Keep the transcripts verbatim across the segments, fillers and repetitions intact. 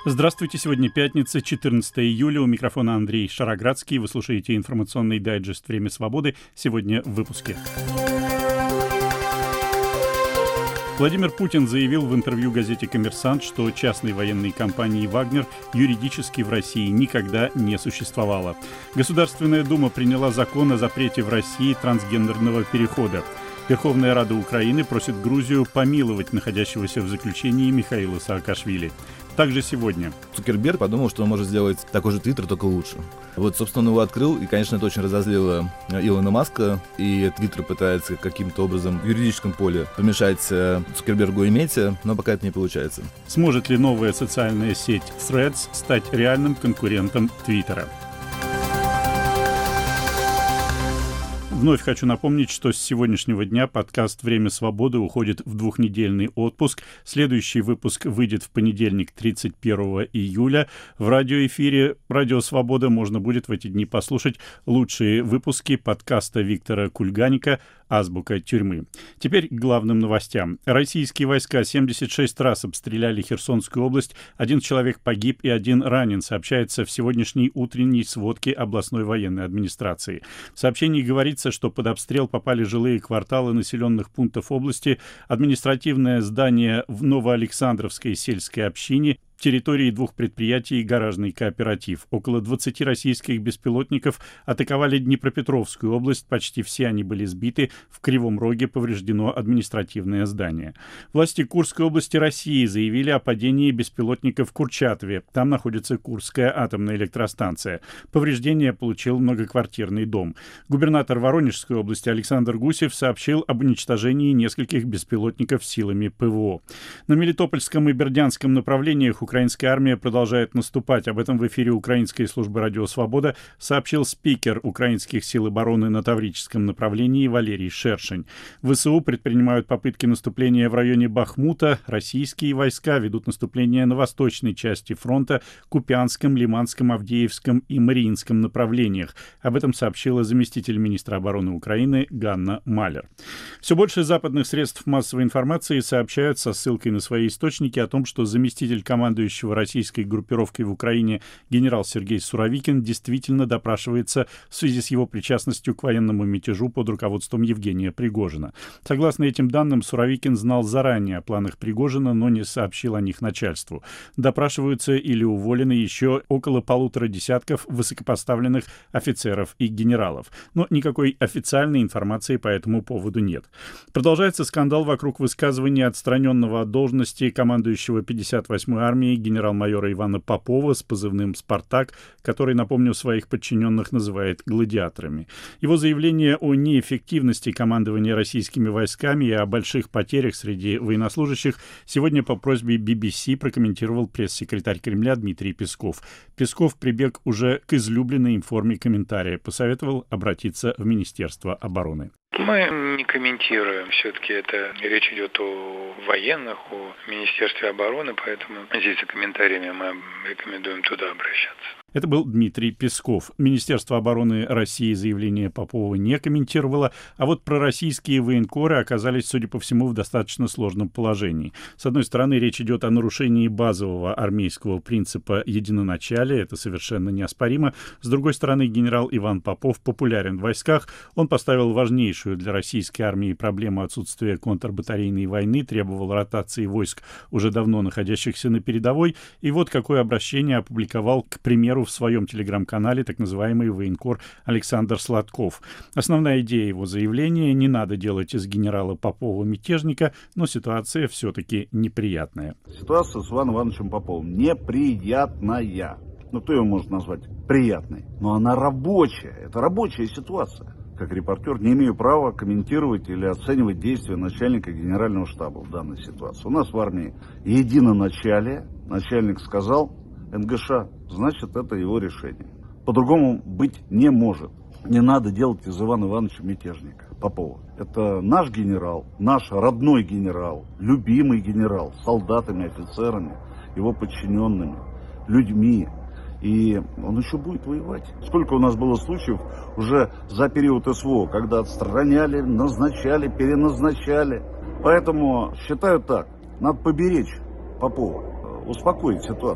Здравствуйте, сегодня пятница, четырнадцатое июля, у микрофона Андрей Шароградский. Вы слушаете информационный дайджест «Время свободы». Сегодня в выпуске. Владимир Путин заявил в интервью газете «Коммерсант», что частной военной компании «Вагнер» юридически в России никогда не существовало. Государственная Дума приняла закон о запрете в России трансгендерного перехода. Верховная Рада Украины просит Грузию помиловать находящегося в заключении Михаила Саакашвили. Также сегодня. Цукерберг подумал, что он может сделать такой же Твиттер, только лучше. Вот, собственно, он его открыл, и, конечно, это очень разозлило Илона Маска, и Твиттер пытается каким-то образом в юридическом поле помешать Цукербергу и Мете, но пока это не получается. Сможет ли новая социальная сеть Threads стать реальным конкурентом Твиттера? Вновь хочу напомнить, что с сегодняшнего дня подкаст «Время свободы» уходит в двухнедельный отпуск. Следующий выпуск выйдет в понедельник, тридцать первого июля. В радиоэфире «Радио Свобода» можно будет в эти дни послушать лучшие выпуски подкаста Виктора Кульганика «Азбука тюрьмы». Теперь к главным новостям. Российские войска семьдесят шесть раз обстреляли Херсонскую область. Один человек погиб и один ранен, сообщается в сегодняшней утренней сводке областной военной администрации. В сообщении говорится, что под обстрел попали жилые кварталы населенных пунктов области, административное здание в Новоалександровской сельской общине, территории двух предприятий и гаражный кооператив. Около двадцати российских беспилотников атаковали Днепропетровскую область. Почти все они были сбиты. В Кривом Роге повреждено административное здание. Власти Курской области России заявили о падении беспилотников в Курчатове. Там находится Курская атомная электростанция. Повреждения получил многоквартирный дом. Губернатор Воронежской области Александр Гусев сообщил об уничтожении нескольких беспилотников силами ПВО. На Мелитопольском и Бердянском направлениях украинская армия продолжает наступать. Об этом в эфире Украинской службы «Радио Свобода» сообщил спикер украинских сил обороны на Таврическом направлении Валерий Шершень. ВСУ предпринимают попытки наступления в районе Бахмута. Российские войска ведут наступление на восточной части фронта, Купянском, Лиманском, Авдеевском и Мариинском направлениях. Об этом сообщила заместитель министра обороны Украины Ганна Малер. Все больше западных средств массовой информации сообщают со ссылкой на свои источники о том, что заместитель командующего российской группировкой в Украине генерал Сергей Суровикин действительно допрашивается в связи с его причастностью к военному мятежу под руководством Евгения Пригожина. Согласно этим данным, Суровикин знал заранее о планах Пригожина, но не сообщил о них начальству. Допрашиваются или уволены еще около полутора десятков высокопоставленных офицеров и генералов. Но никакой официальной информации по этому поводу нет. Продолжается скандал вокруг высказывания отстраненного от должности командующего пятьдесят восьмой армии генерал-майора Ивана Попова с позывным «Спартак», который, напомню, своих подчиненных называет гладиаторами. Его заявление о неэффективности командования российскими войсками и о больших потерях среди военнослужащих сегодня по просьбе би би си прокомментировал пресс-секретарь Кремля Дмитрий Песков. Песков прибег уже к излюбленной им форме комментария, посоветовал обратиться в Министерство обороны. Мы не комментируем. Все-таки это речь идет о военных, о Министерстве обороны, поэтому здесь за комментариями мы рекомендуем туда обращаться. Это был Дмитрий Песков. Министерство обороны России заявление Попова не комментировало, а вот пророссийские военкоры оказались, судя по всему, в достаточно сложном положении. С одной стороны, речь идет о нарушении базового армейского принципа единоначалия, это совершенно неоспоримо. С другой стороны, генерал Иван Попов популярен в войсках. Он поставил важнейшую для российской армии проблему отсутствия контрбатарейной войны, требовал ротации войск, уже давно находящихся на передовой. И вот какое обращение опубликовал, к примеру, в своем телеграм-канале так называемый военкор Александр Сладков. Основная идея его заявления: не надо делать из генерала Попова мятежника, но ситуация все-таки неприятная. Ситуация с Иваном Ивановичем Поповым неприятная. Ну, кто ее может назвать приятной? Но она рабочая. Это рабочая ситуация. Как репортер не имею права комментировать или оценивать действия начальника генерального штаба в данной ситуации. У нас в армии единоначалие. Начальник сказал эн гэ ша, значит, это его решение. По-другому быть не может. Не надо делать из Ивана Ивановича мятежника Попова. Это наш генерал, наш родной генерал, любимый генерал, с солдатами, офицерами, его подчиненными, людьми. И он еще будет воевать. Сколько у нас было случаев уже за период эс вэ о, когда отстраняли, назначали, переназначали. Поэтому считаю так, надо поберечь Попова, успокоить ситуацию.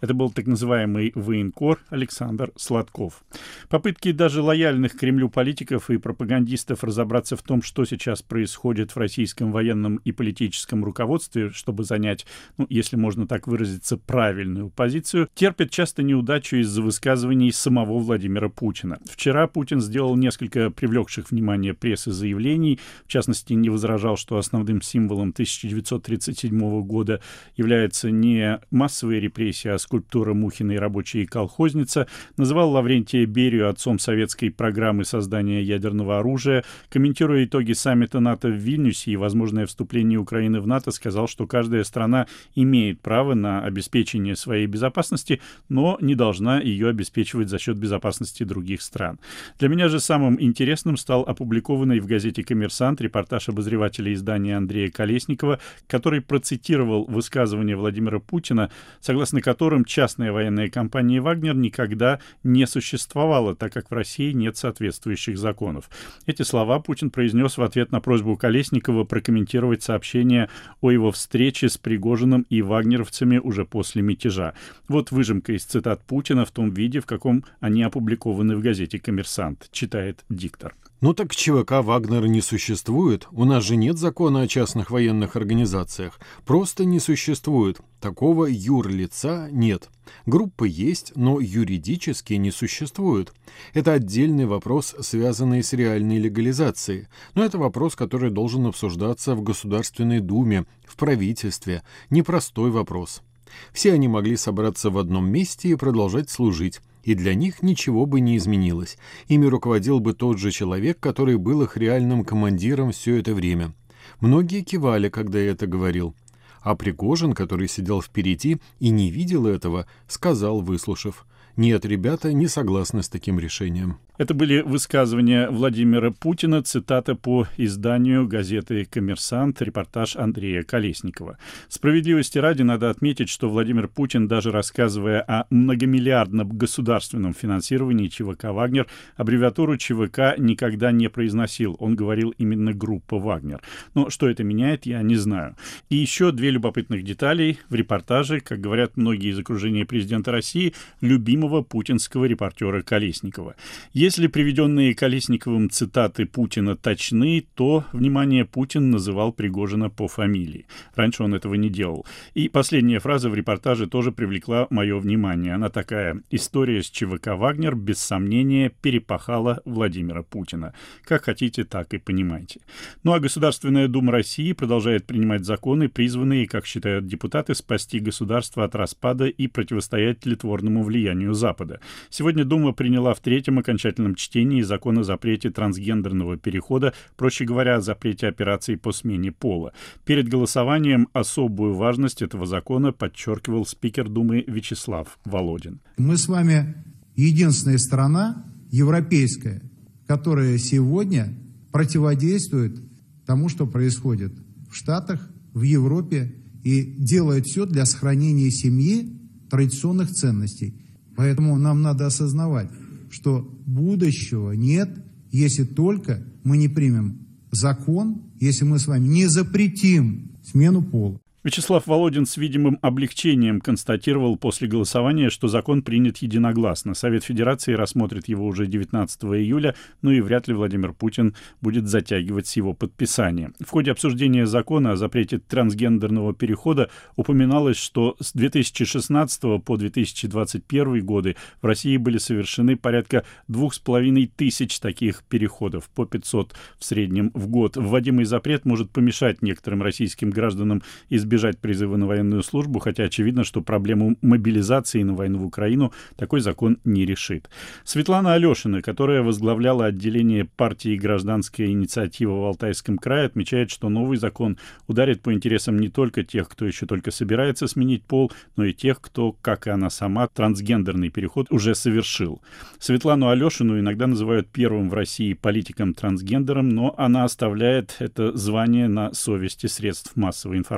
Это был так называемый военкор Александр Сладков. Попытки даже лояльных Кремлю политиков и пропагандистов разобраться в том, что сейчас происходит в российском военном и политическом руководстве, чтобы занять, ну, если можно так выразиться, правильную позицию, терпят часто неудачу из-за высказываний самого Владимира Путина. Вчера Путин сделал несколько привлекших внимание прессы заявлений, в частности, не возражал, что основным символом тысяча девятьсот тридцать седьмого года является не массовые репрессии, а скульптура Мухиной «Рабочая и колхозница», называл Лаврентия Берию отцом советской программы создания ядерного оружия, комментируя итоги саммита НАТО в Вильнюсе и возможное вступление Украины в НАТО, сказал, что каждая страна имеет право на обеспечение своей безопасности, но не должна ее обеспечивать за счет безопасности других стран. Для меня же самым интересным стал опубликованный в газете «Коммерсант» репортаж обозревателя издания Андрея Колесникова, который процитировал высказывание Владимира Путина, согласно которым частная военная компания «Вагнер» никогда не существовала, так как в России нет соответствующих законов. Эти слова Путин произнес в ответ на просьбу Колесникова прокомментировать сообщение о его встрече с Пригожиным и вагнеровцами уже после мятежа. Вот выжимка из цитат Путина в том виде, в каком они опубликованы в газете «Коммерсант», читает диктор. Ну так ЧВК «Вагнер» не существует. У нас же нет закона о частных военных организациях. Просто не существует. Такого юрлица нет. Группа есть, но юридически не существует. Это отдельный вопрос, связанный с реальной легализацией. Но это вопрос, который должен обсуждаться в Государственной Думе, в правительстве. Непростой вопрос. Все они могли собраться в одном месте и продолжать служить. И для них ничего бы не изменилось. Ими руководил бы тот же человек, который был их реальным командиром все это время. Многие кивали, когда я это говорил. А Пригожин, который сидел впереди и не видел этого, сказал, выслушав: «Нет, ребята не согласны с таким решением». Это были высказывания Владимира Путина, цитата по изданию газеты «Коммерсант», репортаж Андрея Колесникова. Справедливости ради надо отметить, что Владимир Путин, даже рассказывая о многомиллиардном государственном финансировании ЧВК «Вагнер», аббревиатуру ЧВК никогда не произносил. Он говорил именно «группа Вагнер». Но что это меняет, я не знаю. И еще две любопытных деталей в репортаже, как говорят многие из окружения президента России, любимого путинского репортера Колесникова. Если приведенные Колесниковым цитаты Путина точны, то, внимание, Путин называл Пригожина по фамилии. Раньше он этого не делал. И последняя фраза в репортаже тоже привлекла мое внимание. Она такая: «История с ЧВК «Вагнер» без сомнения перепахала Владимира Путина». Как хотите, так и понимайте. Ну а Государственная Дума России продолжает принимать законы, призванные, как считают депутаты, спасти государство от распада и противостоять тлетворному влиянию Запада. Сегодня Дума приняла в третьем окончательном чтении закон о запрете трансгендерного перехода, проще говоря, о запрете операций по смене пола. Перед голосованием особую важность этого закона подчеркивал спикер Думы Вячеслав Володин. Мы с вами единственная страна европейская, которая сегодня противодействует тому, что происходит в Штатах, в Европе, и делает все для сохранения семьи, традиционных ценностей. Поэтому нам надо осознавать, что будущего нет, если только мы не примем закон, если мы с вами не запретим смену пола. Вячеслав Володин с видимым облегчением констатировал после голосования, что закон принят единогласно. Совет Федерации рассмотрит его уже девятнадцатого июля, ну и вряд ли Владимир Путин будет затягивать с его подписанием. В ходе обсуждения закона о запрете трансгендерного перехода упоминалось, что с две тысячи шестнадцатого по две тысячи двадцать первый годы в России были совершены порядка двух с половиной тысяч таких переходов, по пятьсот в среднем в год. Вводимый запрет может помешать некоторым российским гражданам избежать избежать призыва на военную службу, хотя очевидно, что проблему мобилизации на войну в Украину такой закон не решит. Светлана Алешина, которая возглавляла отделение партии «Гражданская инициатива» в Алтайском крае, отмечает, что новый закон ударит по интересам не только тех, кто еще только собирается сменить пол, но и тех, кто, как и она сама, трансгендерный переход уже совершил. Светлану Алешину иногда называют первым в России политиком-трансгендером, но она оставляет это звание на совести средств массовой информации.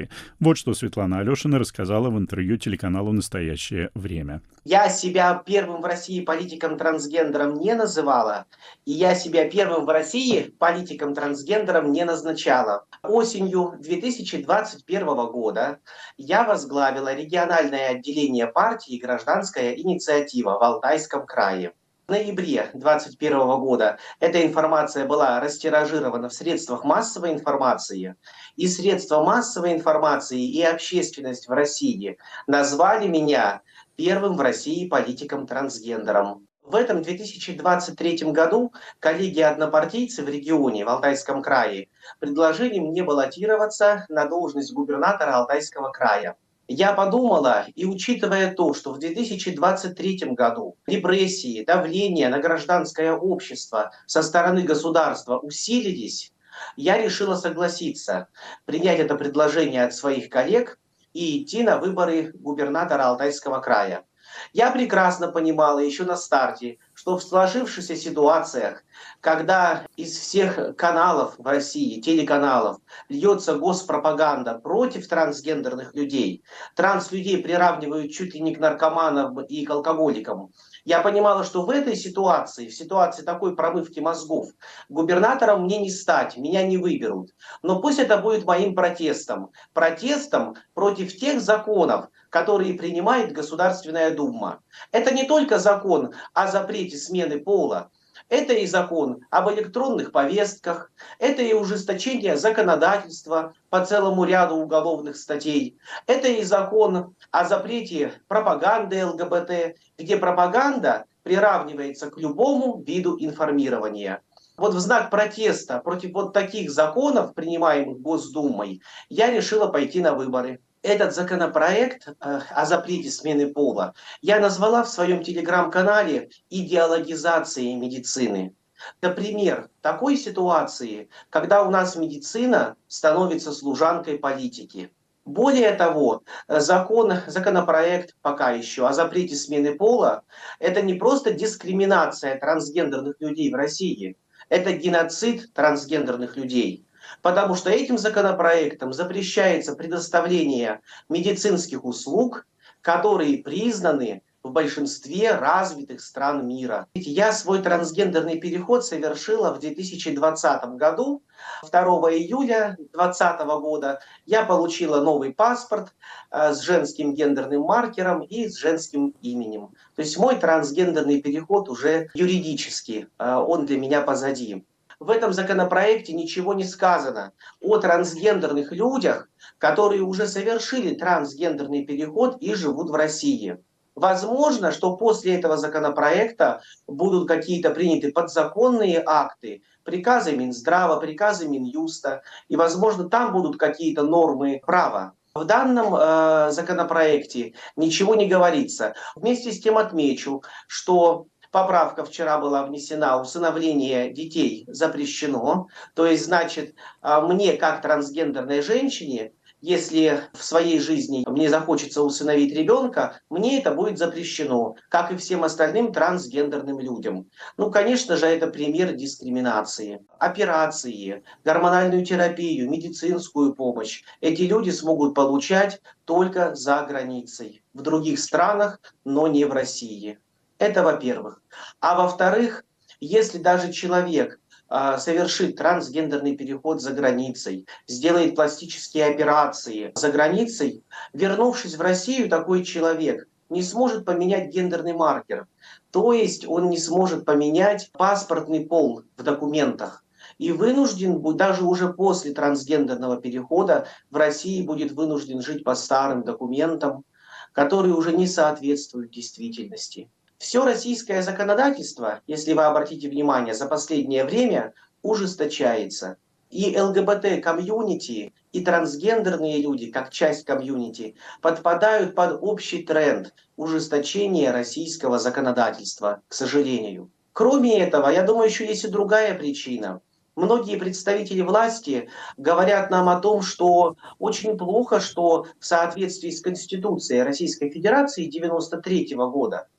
страны. Вот что Светлана Алешина рассказала в интервью телеканалу «Настоящее время». Я себя первым в России политиком-трансгендером не называла, и я себя первым в России политиком-трансгендером не назначала. Осенью две тысячи двадцать первого года я возглавила региональное отделение партии «Гражданская инициатива» в Алтайском крае. В ноябре две тысячи двадцать первого года эта информация была растиражирована в средствах массовой информации, и средства массовой информации и общественность в России назвали меня первым в России политиком-трансгендером. В этом две тысячи двадцать третьем году коллеги-однопартийцы в регионе, в Алтайском крае, предложили мне баллотироваться на должность губернатора Алтайского края. Я подумала, и учитывая то, что в две тысячи двадцать третьем году репрессии, давление на гражданское общество со стороны государства усилились, я решила согласиться, принять это предложение от своих коллег и идти на выборы губернатора Алтайского края. Я прекрасно понимала еще на старте, что в сложившихся ситуациях, когда из всех каналов в России, телеканалов, льется госпропаганда против трансгендерных людей, транслюдей приравнивают чуть ли не к наркоманам и к алкоголикам, я понимала, что в этой ситуации, в ситуации такой промывки мозгов, губернатором мне не стать, меня не выберут. Но пусть это будет моим протестом. Протестом против тех законов, которые принимает Государственная Дума. Это не только закон о запрете смены пола, это и закон об электронных повестках, это и ужесточение законодательства по целому ряду уголовных статей, это и закон о запрете пропаганды ЛГБТ, где пропаганда приравнивается к любому виду информирования. Вот в знак протеста против вот таких законов, принимаемых Госдумой, я решила пойти на выборы. Этот законопроект э, о запрете смены пола я назвала в своем телеграм-канале идеологизацией медицины. Например, такой ситуации, когда у нас медицина становится служанкой политики. Более того, закон, законопроект пока еще о запрете смены пола – это не просто дискриминация трансгендерных людей в России, это геноцид трансгендерных людей. Потому что этим законопроектом запрещается предоставление медицинских услуг, которые признаны в большинстве развитых стран мира. Я свой трансгендерный переход совершила в две тысячи двадцатом году. второго июля две тысячи двадцатого года я получила новый паспорт э, с женским гендерным маркером и с женским именем. То есть мой трансгендерный переход уже юридически, э, он для меня позади. В этом законопроекте ничего не сказано о трансгендерных людях, которые уже совершили трансгендерный переход и живут в России. Возможно, что после этого законопроекта будут какие-то приняты подзаконные акты, приказы Минздрава, приказы Минюста, и, возможно, там будут какие-то нормы права. В данном э, законопроекте ничего не говорится. Вместе с тем отмечу, что поправка вчера была внесена, усыновление детей запрещено. То есть, значит, мне, как трансгендерной женщине, если в своей жизни мне захочется усыновить ребенка, мне это будет запрещено, как и всем остальным трансгендерным людям. Ну, конечно же, это пример дискриминации. Операции, гормональную терапию, медицинскую помощь эти люди смогут получать только за границей, в других странах, но не в России. Это во-первых. А во-вторых, если даже человек э, совершит трансгендерный переход за границей, сделает пластические операции за границей, вернувшись в Россию, такой человек не сможет поменять гендерный маркер. То есть он не сможет поменять паспортный пол в документах. И вынужден, даже уже после трансгендерного перехода, в России будет вынужден жить по старым документам, которые уже не соответствуют действительности. Все российское законодательство, если вы обратите внимание, за последнее время ужесточается. И ЛГБТ-комьюнити, и трансгендерные люди, как часть комьюнити, подпадают под общий тренд ужесточения российского законодательства, к сожалению. Кроме этого, я думаю, еще есть и другая причина. Многие представители власти говорят нам о том, что очень плохо, что в соответствии с Конституцией Российской Федерации девяносто третьего года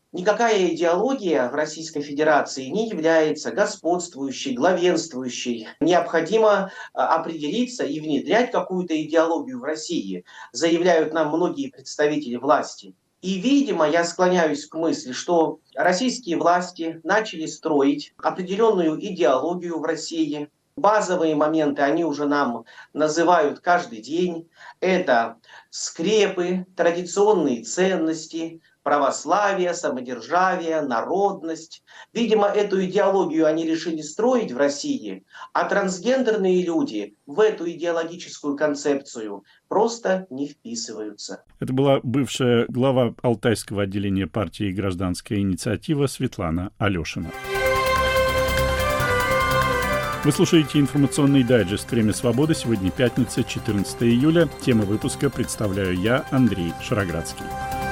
Никакая идеология в Российской Федерации не является господствующей, главенствующей. Необходимо определиться и внедрять какую-то идеологию в России, заявляют нам многие представители власти. И, видимо, я склоняюсь к мысли, что российские власти начали строить определенную идеологию в России. Базовые моменты они уже нам называют каждый день. Это скрепы, традиционные ценности, православие, самодержавие, народность. Видимо, эту идеологию они решили строить в России, а трансгендерные люди в эту идеологическую концепцию просто не вписываются. Это была бывшая глава Алтайского отделения партии «Гражданская инициатива» Светлана Алешина. Вы слушаете информационный дайджест «Время свободы». Сегодня пятница, четырнадцатое июля. Тему выпуска представляю я, Андрей Шароградский.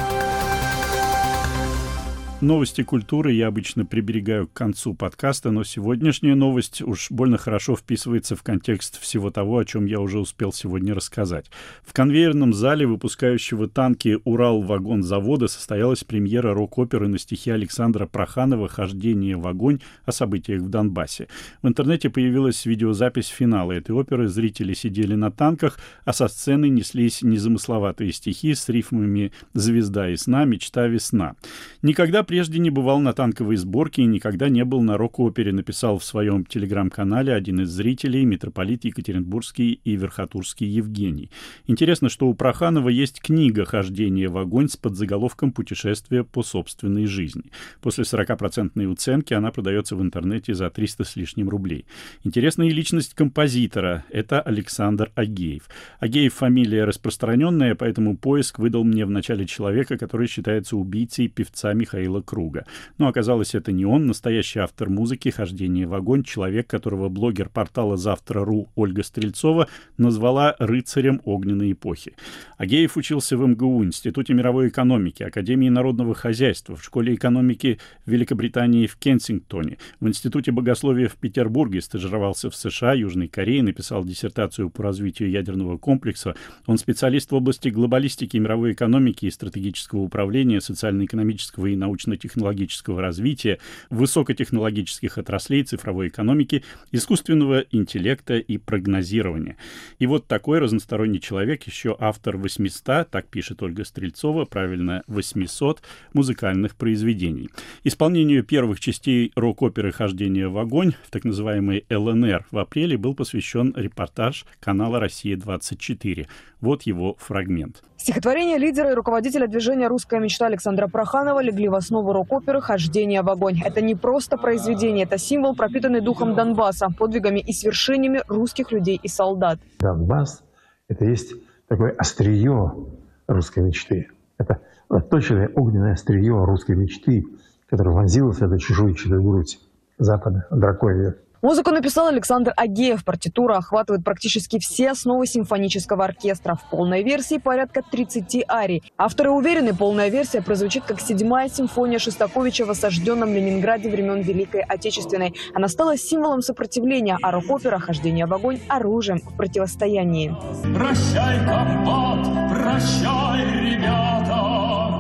Новости культуры я обычно приберегаю к концу подкаста, но сегодняшняя новость уж больно хорошо вписывается в контекст всего того, о чем я уже успел сегодня рассказать. В конвейерном зале выпускающего танки «Урал-вагон-завода» состоялась премьера рок-оперы на стихи Александра Проханова «Хождение в огонь» о событиях в Донбассе. В интернете появилась видеозапись финала этой оперы. Зрители сидели на танках, а со сцены неслись незамысловатые стихи с рифмами «Звезда и сна, мечта весна». Никогда прежде не бывал на танковой сборке и никогда не был на рок-опере, написал в своем телеграм-канале один из зрителей, митрополит Екатеринбургский и Верхотурский Евгений. Интересно, что у Проханова есть книга «Хождение в огонь» с подзаголовком «Путешествие по собственной жизни». После сорокапроцентной уценки она продается в интернете за триста с лишним рублей. Интересная личность композитора — это Александр Агеев. Агеев — фамилия распространенная, поэтому поиск выдал мне в начале человека, который считается убийцей певца Михаила Круга. Но оказалось, это не он. Настоящий автор музыки «Хождение в огонь», человек, которого блогер портала «Завтра точка ру» Ольга Стрельцова назвала рыцарем огненной эпохи. Агеев учился в эм гэ у, Институте мировой экономики, Академии народного хозяйства, в Школе экономики Великобритании в Кенсингтоне, в Институте богословия в Петербурге, стажировался в США, Южной Корее, написал диссертацию по развитию ядерного комплекса. Он специалист в области глобалистики, мировой экономики и стратегического управления, социально-экономического и научно-технологического развития, высокотехнологических отраслей, цифровой экономики, искусственного интеллекта и прогнозирования. И вот такой разносторонний человек, еще автор восьмисот, так пишет Ольга Стрельцова, правильно, восьмисот музыкальных произведений. Исполнению первых частей рок-оперы «Хождение в огонь» в так называемой эл эн эр в апреле был посвящен репортаж канала «Россия-двадцать четыре». Вот его фрагмент. Стихотворение лидера и руководителя движения «Русская мечта» Александра Проханова легли в основу рок-оперы «Хождение в огонь». Это не просто произведение, это символ, пропитанный духом Донбасса, подвигами и свершениями русских людей и солдат. Донбасс – это есть такое острие русской мечты. Это точное огненное острие русской мечты, которое вонзилось в эту чешуйчатую грудь Запада, драконью. Музыку написал Александр Агеев. Партитура охватывает практически все основы симфонического оркестра. В полной версии порядка тридцати арий. Авторы уверены, полная версия прозвучит как седьмая симфония Шостаковича в осажденном Ленинграде времен Великой Отечественной. Она стала символом сопротивления, а рок-опера «Хождение в огонь» — оружием в противостоянии. Прощай, комбат, прощай, ребята,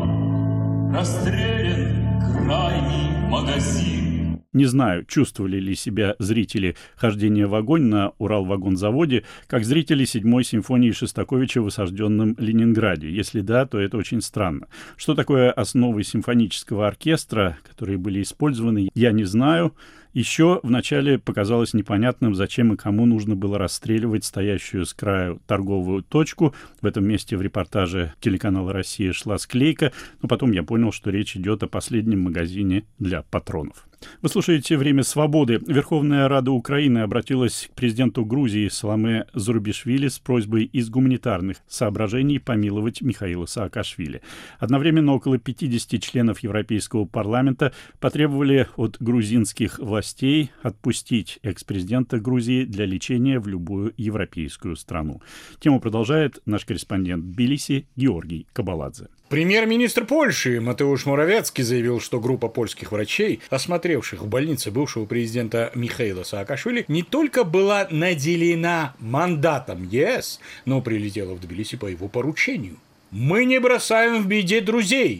расстрелян крайний магазин. Не знаю, чувствовали ли себя зрители «Хождения в огонь» на Урал-вагонзаводе, как зрители седьмой симфонии Шостаковича в осажденном Ленинграде. Если да, то это очень странно. Что такое основы симфонического оркестра, которые были использованы, я не знаю. Еще вначале показалось непонятным, зачем и кому нужно было расстреливать стоящую с краю торговую точку. В этом месте в репортаже телеканала «Россия» шла склейка, но потом я понял, что речь идет о последнем магазине для патронов. Вы слушаете «Время свободы». Верховная Рада Украины обратилась к президенту Грузии Саломе Зурабишвили с просьбой из гуманитарных соображений помиловать Михаила Саакашвили. Одновременно около пятидесяти членов Европейского парламента потребовали от грузинских властей отпустить экс-президента Грузии для лечения в любую европейскую страну. Тему продолжает наш корреспондент в Тбилиси Георгий Кабаладзе. Премьер-министр Польши Матеуш Моравецкий заявил, что группа польских врачей, осмотревших в больнице бывшего президента Михаила Саакашвили, не только была наделена мандатом ЕС, но прилетела в Тбилиси по его поручению. «Мы не бросаем в беде друзей»,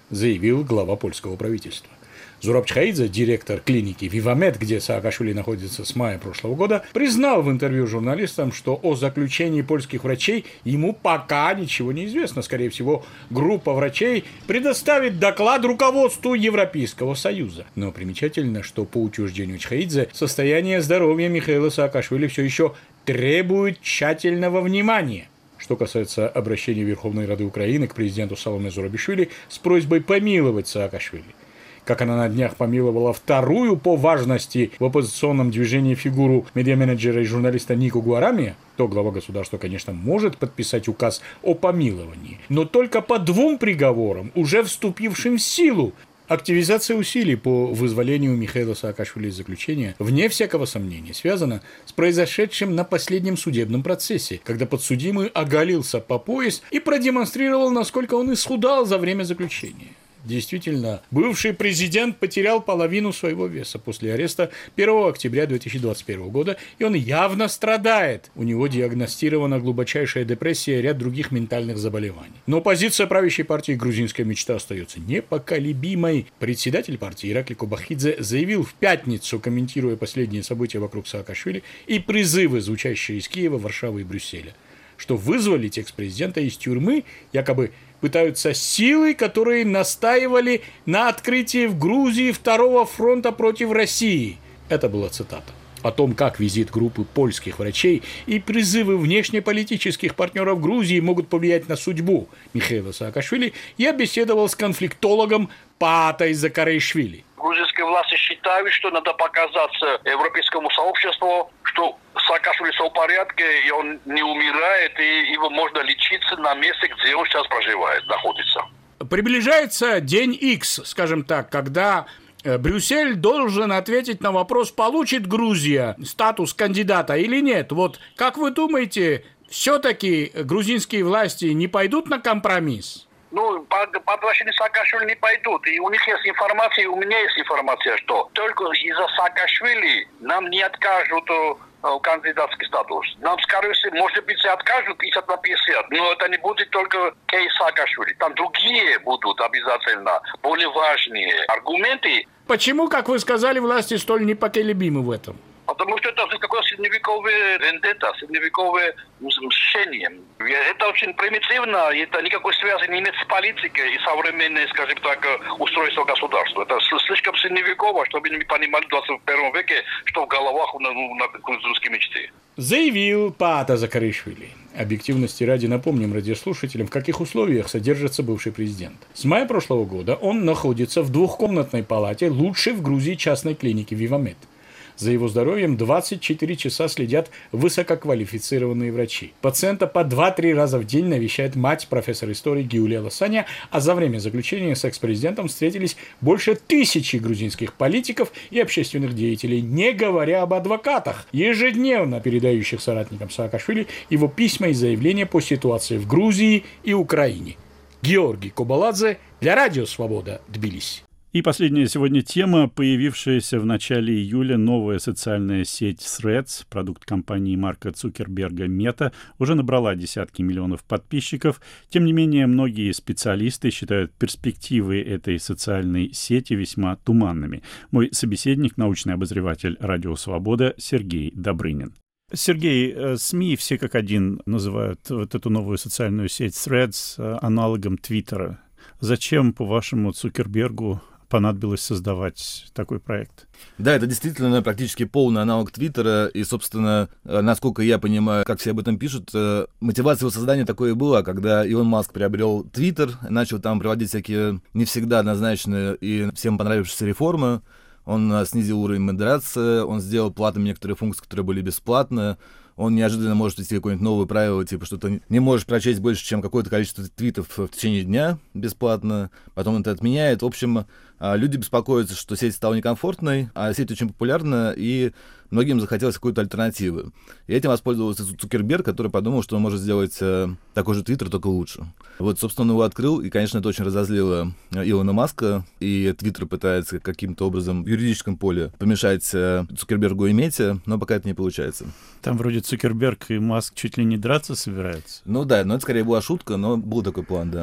заявил глава польского правительства. Зураб Чхаидзе, директор клиники Вивамед, где Саакашвили находится с мая прошлого года, признал в интервью журналистам, что о заключении польских врачей ему пока ничего не известно. Скорее всего, группа врачей предоставит доклад руководству Европейского Союза. Но примечательно, что по утверждению Чхаидзе состояние здоровья Михаила Саакашвили все еще требует тщательного внимания. Что касается обращения Верховной Рады Украины к президенту Саломе Зурабишвили с просьбой помиловать Саакашвили, как она на днях помиловала вторую по важности в оппозиционном движении фигуру медиаменеджера и журналиста Нико Гуарами, то глава государства, конечно, может подписать указ о помиловании, но только по двум приговорам, уже вступившим в силу. Активизация усилий по вызволению Михаила Саакашвили из заключения, вне всякого сомнения, связана с произошедшим на последнем судебном процессе, когда подсудимый оголился по пояс и продемонстрировал, насколько он исхудал за время заключения. Действительно, бывший президент потерял половину своего веса после ареста первого октября две тысячи двадцать первого года, и он явно страдает. У него диагностирована глубочайшая депрессия и ряд других ментальных заболеваний. Но позиция правящей партии «Грузинская мечта» остается непоколебимой. Председатель партии Иракли Кобахидзе заявил в пятницу, комментируя последние события вокруг Саакашвили и призывы, звучащие из Киева, Варшавы и Брюсселя, что вызволить экс-президента из тюрьмы якобы пытаются силы, которые настаивали на открытии в Грузии второго фронта против России. Это была цитата. О том, как визит группы польских врачей и призывы внешнеполитических партнеров Грузии могут повлиять на судьбу Михаила Саакашвили, я беседовал с конфликтологом Паатой Закаришвили. Грузинские власти считают, что надо показаться европейскому сообществу, что Саакашвили все в порядке, и он не умирает, и его можно лечиться на месте, где он сейчас проживает, находится. Приближается день Икс, скажем так, когда Брюссель должен ответить на вопрос, получит Грузия статус кандидата или нет. Вот как вы думаете, все-таки грузинские власти не пойдут на компромисс? Ну, по, по отношению к Саакашвили не пойдут. И у них есть информация, и у меня есть информация, что только из-за Саакашвили нам не откажут э, кандидатский статус. Нам, скорее всего, может быть, откажут пятьдесят на пятьдесят, но это не будет только кейс Саакашвили. Там другие будут обязательно, более важные аргументы. Почему, как вы сказали, власти столь непоколебимы в этом? Потому что это какое-то средневековое вендетта, средневековое мщение. Это очень примитивно, это никакой связи не имеет с политикой и современной, скажем так, устройством государства. Это слишком средневеково, чтобы не понимали в двадцать первом веке, что в головах у грузинской мечты. Заявил Паата Закаришвили. Объективности ради напомним радиослушателям, в каких условиях содержится бывший президент. С мая прошлого года он находится в двухкомнатной палате лучшей в Грузии частной клиники Вивамед. За его здоровьем двадцать четыре часа следят высококвалифицированные врачи. Пациента по два-три раза в день навещает мать профессора истории Гиулия Лосаня, а за время заключения с экс-президентом встретились больше тысячи грузинских политиков и общественных деятелей, не говоря об адвокатах, ежедневно передающих соратникам Саакашвили его письма и заявления по ситуации в Грузии и Украине. Георгий Кобаладзе для Радио Свобода, Тбилиси. И последняя сегодня тема, появившаяся в начале июля новая социальная сеть Threads, продукт компании Марка Цукерберга Meta, уже набрала десятки миллионов подписчиков. Тем не менее, многие специалисты считают перспективы этой социальной сети весьма туманными. Мой собеседник, научный обозреватель Радио Свобода Сергей Добрынин. Сергей, СМИ все как один называют вот эту новую социальную сеть Threads аналогом Твиттера. Зачем, по-вашему, Цукербергу понадобилось создавать такой проект? Да, это действительно практически полный аналог Твиттера, и, собственно, насколько я понимаю, как все об этом пишут, мотивация его создания такой и была, когда Илон Маск приобрел Твиттер, начал там проводить всякие не всегда однозначные и всем понравившиеся реформы, он снизил уровень модерации, он сделал платными некоторые функции, которые были бесплатные, он неожиданно может ввести какое-нибудь новое правило, типа, что ты не можешь прочесть больше, чем какое-то количество твитов в течение дня бесплатно, потом он это отменяет. В общем, люди беспокоятся, что сеть стала некомфортной, а сеть очень популярна, и многим захотелось какой-то альтернативы. И этим воспользовался Цукерберг, который подумал, что он может сделать такой же Твиттер, только лучше. Вот, собственно, он его открыл, и, конечно, это очень разозлило Илона Маска, и Твиттер пытается каким-то образом в юридическом поле помешать Цукербергу и Мете, но пока это не получается. Там вроде Цукерберг и Маск чуть ли не драться собираются. Ну да, но это скорее была шутка, но был такой план, да.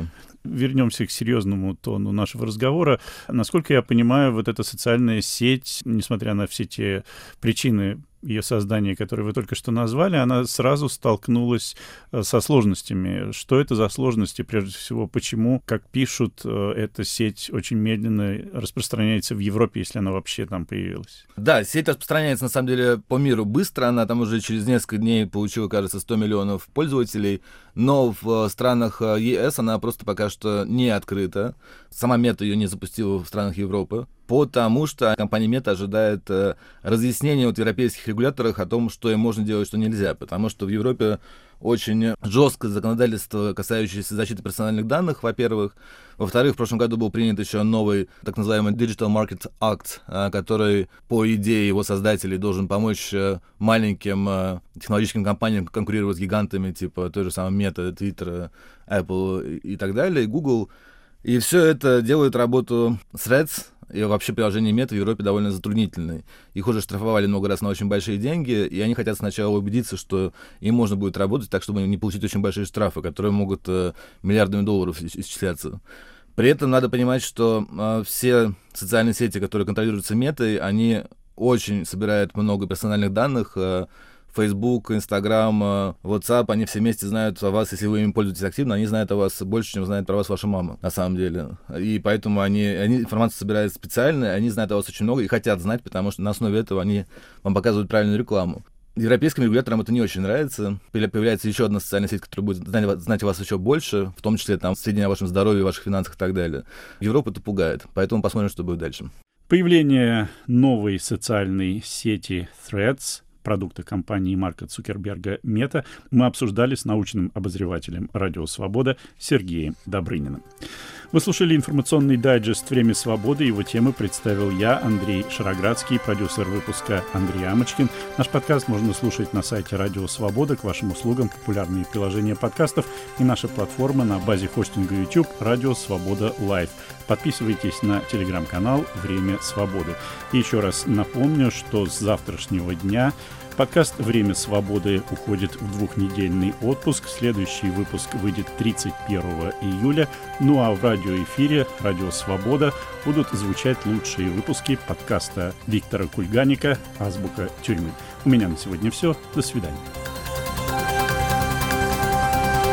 Вернемся к серьезному тону нашего разговора. Насколько я понимаю, вот эта социальная сеть, несмотря на все те причины ее создания, которые вы только что назвали, она сразу столкнулась со сложностями. Что это за сложности, прежде всего? Почему, как пишут, эта сеть очень медленно распространяется в Европе, если она вообще там появилась? Да, сеть распространяется, на самом деле, по миру быстро. Она там уже через несколько дней получила, кажется, сто миллионов пользователей. Но в странах ЕС она просто пока что не открыта. Сама Мета ее не запустила в странах Европы. Потому что компания Мета ожидает э, разъяснения от европейских регуляторов о том, что им можно делать, что нельзя. Потому что в Европе очень жесткое законодательство, касающееся защиты персональных данных, во-первых. Во-вторых, в прошлом году был принят еще новый так называемый Digital Market Act, э, который, по идее его создателей, должен помочь э, маленьким э, технологическим компаниям конкурировать с гигантами, типа той же самой Мета, Twitter, Apple и, и так далее, и Google. И все это делает работу Threads и вообще приложение Мета в Европе довольно затруднительной. Их уже штрафовали много раз на очень большие деньги, и они хотят сначала убедиться, что им можно будет работать так, чтобы не получить очень большие штрафы, которые могут э, миллиардами долларов исчисляться. При этом надо понимать, что э, все социальные сети, которые контролируются Метой, они очень собирают много персональных данных. э, Facebook, Instagram, WhatsApp, они все вместе знают о вас, если вы ими пользуетесь активно, они знают о вас больше, чем знает про вас ваша мама, на самом деле. И поэтому они, они информацию собирают специально, они знают о вас очень много и хотят знать, потому что на основе этого они вам показывают правильную рекламу. Европейским регуляторам это не очень нравится. Появляется еще одна социальная сеть, которая будет знать, знать о вас еще больше, в том числе там сведения о вашем здоровье, ваших финансах и так далее. Европу это пугает, поэтому посмотрим, что будет дальше. Появление новой социальной сети Threads, продукта компании Марка Цукерберга Мета, мы обсуждали с научным обозревателем «Радио Свобода» Сергеем Добрыниным. Вы слушали информационный дайджест «Время свободы». Его темы представил я, Андрей Шароградский, продюсер выпуска Андрей Амочкин. Наш подкаст можно слушать на сайте «Радио Свобода». К вашим услугам популярные приложения подкастов и наша платформа на базе хостинга YouTube «Радио Свобода Лайв». Подписывайтесь на телеграм-канал «Время свободы». И еще раз напомню, что с завтрашнего дня подкаст «Время свободы» уходит в двухнедельный отпуск. Следующий выпуск выйдет тридцать первого июля. Ну а в радиоэфире «Радио Свобода» будут звучать лучшие выпуски подкаста Виктора Кульганика «Азбука тюрьмы». У меня на сегодня все. До свидания.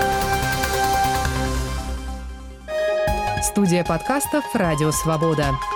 Студия подкастов «Радио Свобода».